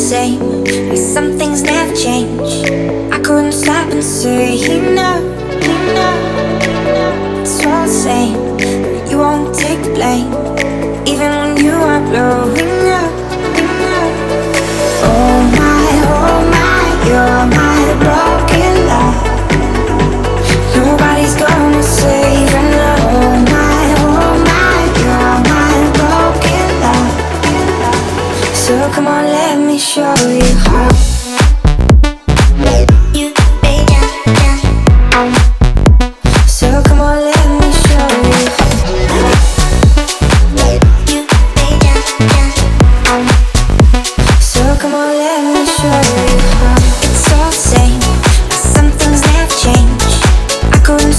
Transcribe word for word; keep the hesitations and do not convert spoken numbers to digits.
same, like some things never change. I couldn't stop and say no.